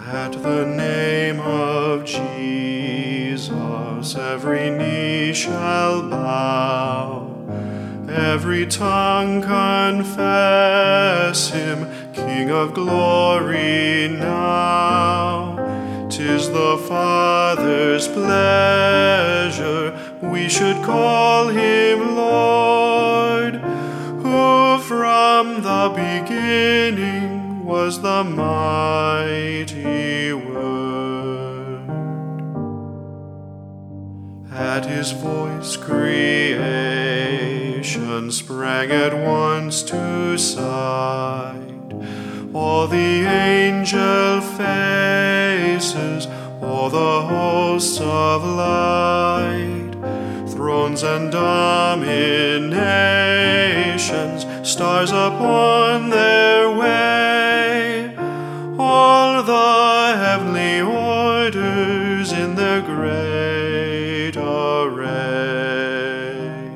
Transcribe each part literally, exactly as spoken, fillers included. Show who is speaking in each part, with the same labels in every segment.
Speaker 1: At the name of Jesus, every knee shall bow, every tongue confess him King of glory now. 'Tis the Father's pleasure we should call him Lord, who from the beginning was the mighty Word. At his voice creation sprang at once to sight, all the angel faces, all the hosts of light, thrones and dominations, stars upon their way, all the heavenly orders in their great array,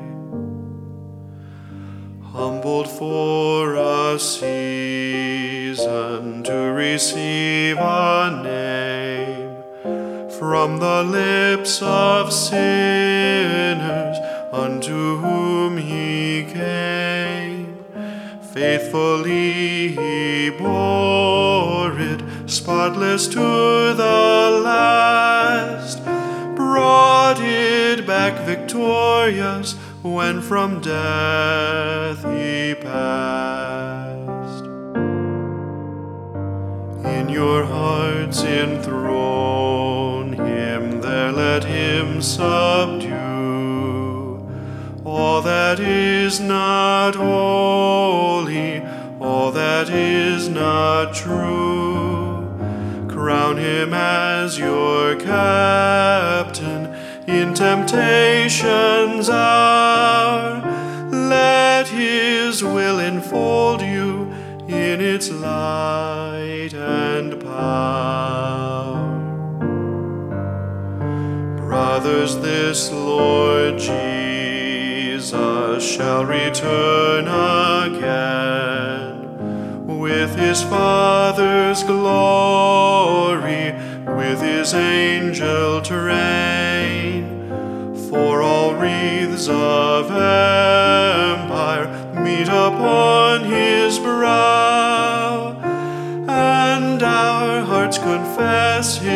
Speaker 1: humbled for a season to receive a name from the lips of sinners unto whom he came. Faithfully he bore it, spotless to the last, brought it back victorious when from death he passed. In your hearts enthrone him, there let him subdue all that is not holy, all that is not true. Crown him as your captain in temptation's hour. Let his will enfold you in its light and power. Brothers, this Lord Jesus shall return again with his Father's glory, with his angel train. For all wreaths of empire meet upon his brow, and our hearts confess him